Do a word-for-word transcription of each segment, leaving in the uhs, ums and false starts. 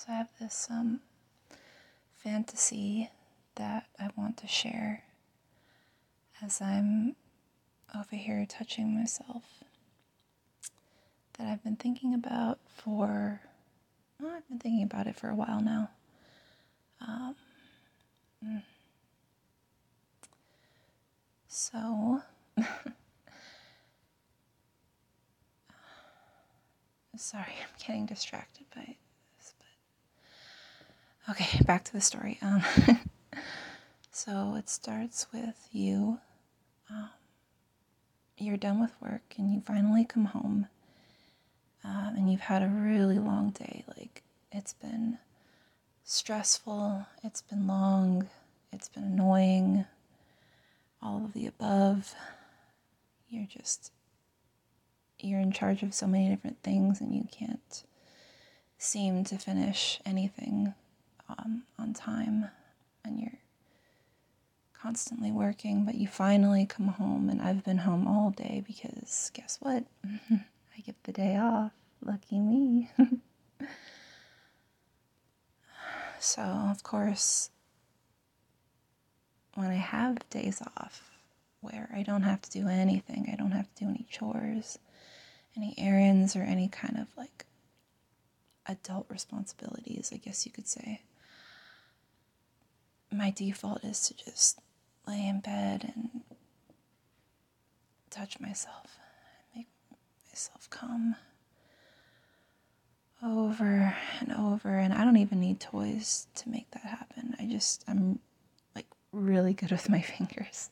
So I have this um, fantasy that I want to share as I'm over here touching myself that I've been thinking about for, well, I've been thinking about it for a while now. Um, so, sorry, I'm getting distracted by this, but okay, back to the story. Um, so it starts with you. Um, you're done with work and you finally come home, um, and you've had a really long day. Like, it's been stressful, it's been long, it's been annoying, all of the above. You're just, you're in charge of so many different things and you can't seem to finish anything um, on time, and you're constantly working, but you finally come home, and I've been home all day because guess what? I get the day off. Lucky me. So, of course, when I have days off where I don't have to do anything, I don't have to do any chores, any errands, or any kind of like adult responsibilities, I guess you could say, my default is to just lay in bed and touch myself, make myself come over and over. And I don't even need toys to make that happen. I just, I'm like really good with my fingers.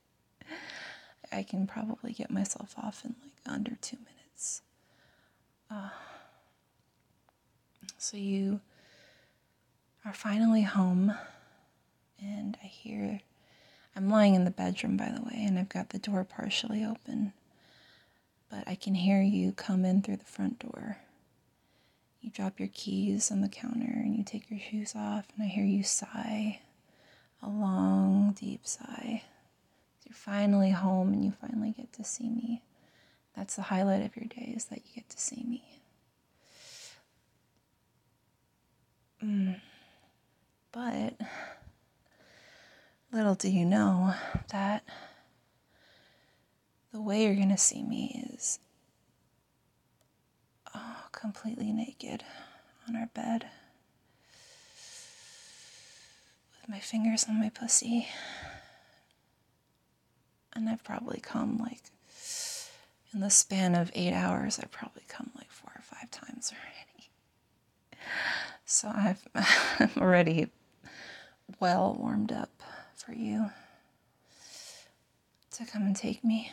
I can probably get myself off in like under two minutes. Uh, so you are finally home, and I hear, I'm lying in the bedroom, by the way, and I've got the door partially open, but I can hear you come in through the front door. You drop your keys on the counter and you take your shoes off, and I hear you sigh, a long, deep sigh. You're finally home and you finally get to see me. That's the highlight of your day, is that you get to see me. Mm. But little do you know that the way you're going to see me is oh, completely naked on our bed with my fingers on my pussy. And I've probably come like, in the span of eight hours, I've probably come like four or five times already. So I've, I'm already well warmed up for you to come and take me.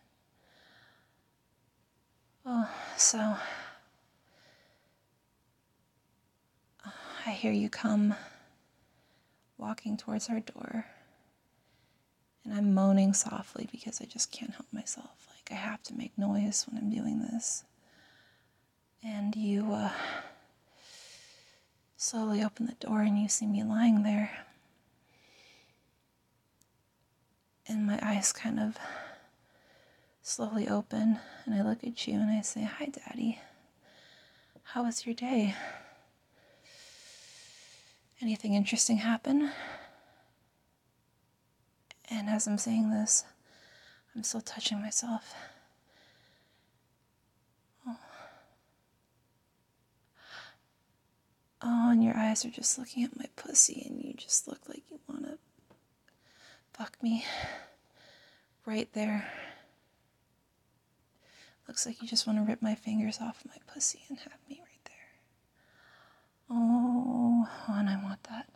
Oh, so I hear you come walking towards our door, and I'm moaning softly because I just can't help myself. Like, I have to make noise when I'm doing this. And you uh, slowly open the door and you see me lying there. And my eyes kind of slowly open, and I look at you and I say, "Hi, Daddy. How was your day? Anything interesting happen?" And as I'm saying this, I'm still touching myself. Oh. Oh, and your eyes are just looking at my pussy, and you just look like you want to fuck me right there. Looks like you just want to rip my fingers off my pussy and have me right there. Oh, oh, and I want that.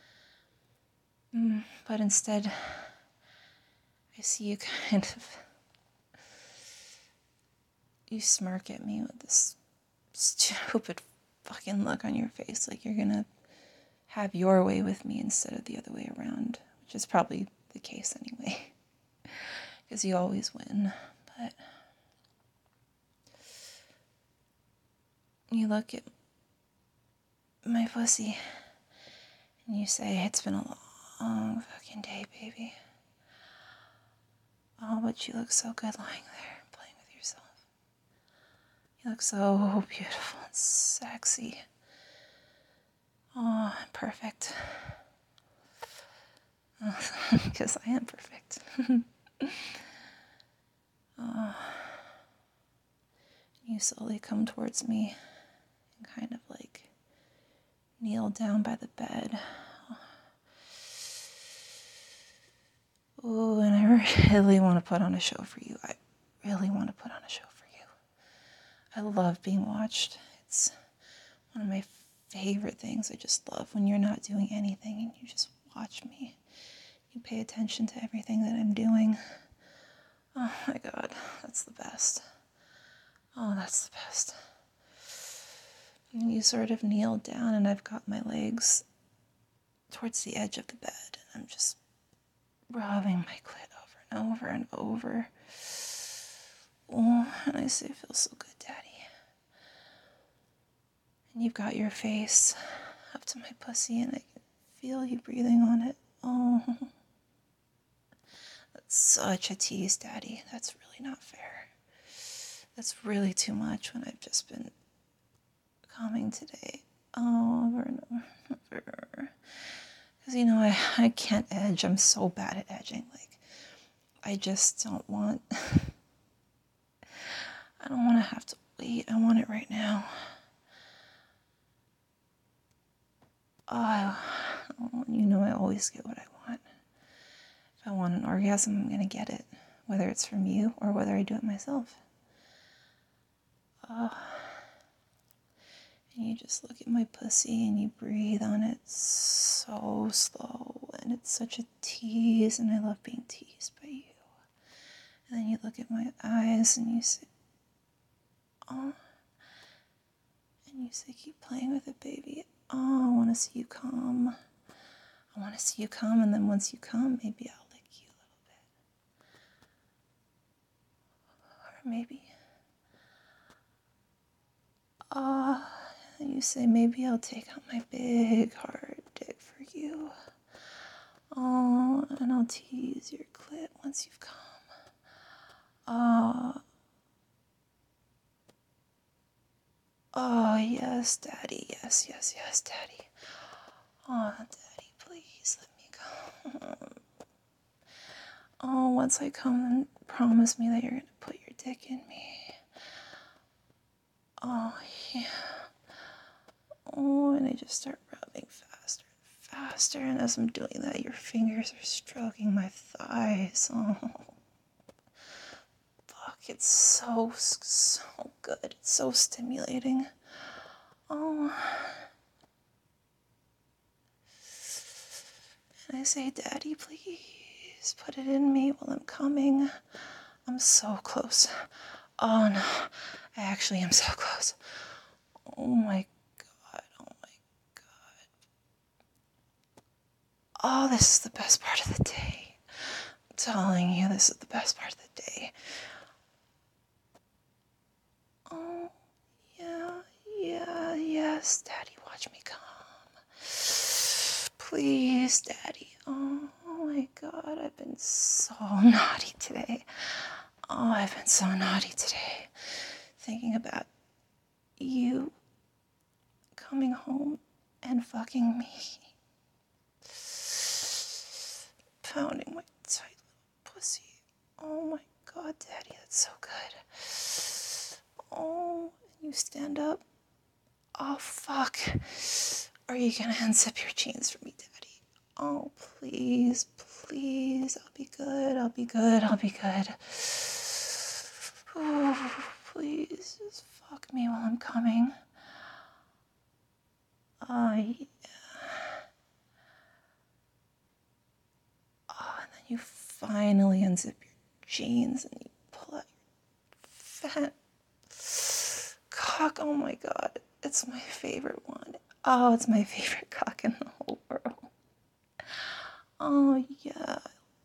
Mm, but instead, I see you kind of, you smirk at me with this stupid fucking look on your face, like you're gonna have your way with me instead of the other way around, which is probably the case anyway, because you always win. But you look at my pussy and you say, "It's been a long fucking day, baby." Oh, but you look so good lying there playing with yourself. You look so beautiful and sexy. Oh, perfect. Because I am perfect. Oh. You slowly come towards me and kind of like kneel down by the bed. Oh, and I really want to put on a show for you. I really want to put on a show for you. I love being watched. It's one of my favorite things. I just love when you're not doing anything and you just watch me. You pay attention to everything that I'm doing. Oh my God, that's the best. Oh, that's the best. And you sort of kneel down and I've got my legs towards the edge of the bed. And I'm just rubbing my clit over and over and over. Oh, and I say, it feels so good, Daddy. And you've got your face up to my pussy and I can feel you breathing on it. Oh, that's such a tease, Daddy. That's really not fair. That's really too much when I've just been coming today. Oh, over and over and over. Because, you know, I, I can't edge. I'm so bad at edging. Like, I just don't want... I don't want to have to wait. I want it right now. Oh, you know I always get what I want. If I want an orgasm, I'm going to get it. Whether it's from you or whether I do it myself. Oh. And you just look at my pussy and you breathe on it so slow. And it's such a tease, and I love being teased by you. And then you look at my eyes and you say, oh. And you say, keep playing with it, baby. Oh, I want to see you come. I want to see you come, and then once you come, maybe I'll lick you a little bit. Or maybe, ah, uh, you say, maybe I'll take out my big hard dick for you. Oh, and I'll tease your clit once you've come. Oh, oh, yes, Daddy, yes, yes, yes, Daddy. Oh, Daddy, please let me come. Oh, once I come, then promise me that you're going to put your dick in me. Oh, yeah. Oh, and I just start rubbing faster and faster, and as I'm doing that, your fingers are stroking my thighs. Oh, fuck, it's so, so good. It's so stimulating. Oh. And I say, Daddy, please put it in me while I'm coming. I'm so close. Oh, no. I actually am so close. Oh, my God. Oh, my God. Oh, this is the best part of the day. I'm telling you, this is the best part of the day. Oh, yeah, yeah, yes. Daddy, watch me come. Please, Daddy. Oh, oh my God, I've been so naughty today. Oh, I've been so naughty today. Thinking about you coming home and fucking me. Pounding my tight little pussy. Oh my God, Daddy, that's so good. Oh, and you stand up. Oh, fuck. Are you gonna unzip your jeans for me, Daddy? Oh, please, please. I'll be good, I'll be good, I'll be good. Oh, please, just fuck me while I'm coming. Oh, yeah. Oh, and then you finally unzip your jeans and you pull out your fat cock. Oh my God, it's my favorite one. Oh, it's my favorite cock in the whole world. Oh, yeah.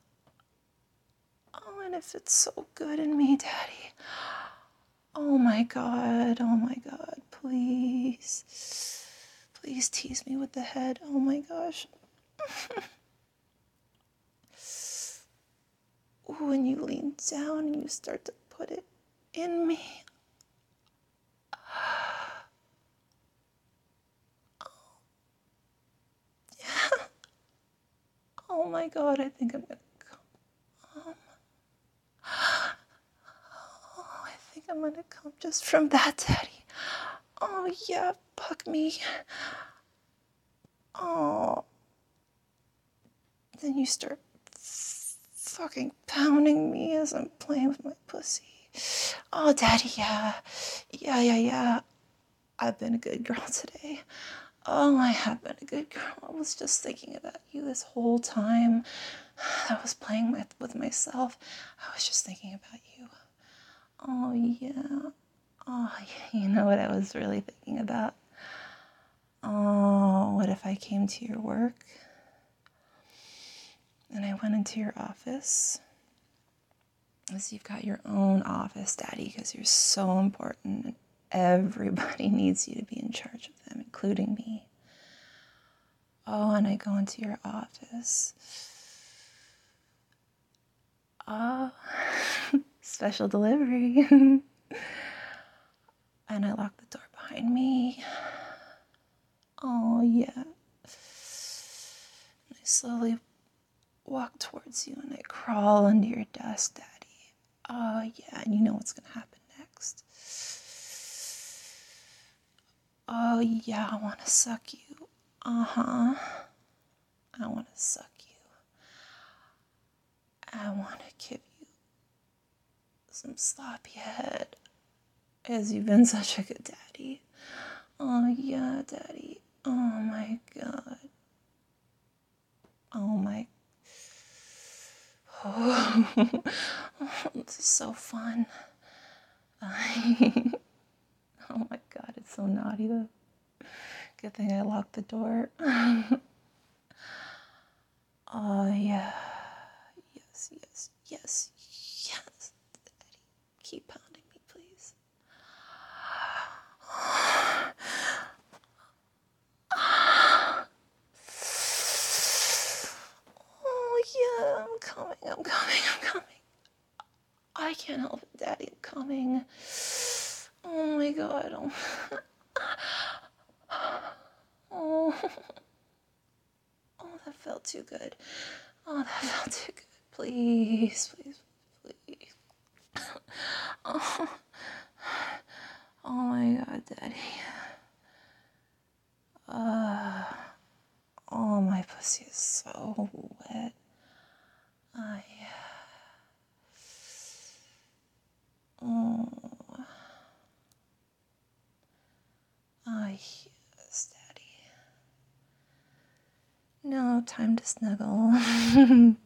Oh, and it fits so good in me, Daddy. Oh my God, oh my God, please. Please tease me with the head. Oh my gosh. Ooh, and you lean down and you start to put it in me. my god, I think I'm gonna come. Oh, I think I'm gonna come just from that, Daddy. Oh, yeah, fuck me. Oh. Then you start f- fucking pounding me as I'm playing with my pussy. Oh, Daddy, yeah. Yeah, yeah, yeah. I've been a good girl today. Oh, I have been a good girl. I was just thinking about you this whole time. I was playing with, with myself. I was just thinking about you. Oh, yeah. Oh, yeah. You know what I was really thinking about? Oh, what if I came to your work and I went into your office? Because you've got your own office, Daddy, because you're so important and everybody needs you to be in charge of them, including me. Oh, and I go into your office. Oh, special delivery. And I lock the door behind me. Oh, yeah. I slowly walk towards you and I crawl under your desk, Daddy. Oh, yeah, and you know what's going to happen next. Oh, yeah, I want to suck you. Uh-huh. I want to suck you. I want to give you some sloppy head, as you've been such a good daddy. Oh, yeah, Daddy. Oh, my God. Oh, my... Oh, this is so fun. Oh, my God, it's so naughty, though. Good thing I locked the door. Oh, yeah. Yes, yes, yes, yes. Daddy, keep pounding me, please. Oh, yeah, I'm coming, I'm coming, I'm coming. I can't help it, Daddy, I'm coming. Oh, my God. Oh, oh. Oh, that felt too good. Oh, that felt too good. Please, please, please. Oh, oh my God, Daddy. Uh, oh, my pussy is so wet. Oh, yeah. Oh, oh, yes, Daddy. No, time to snuggle.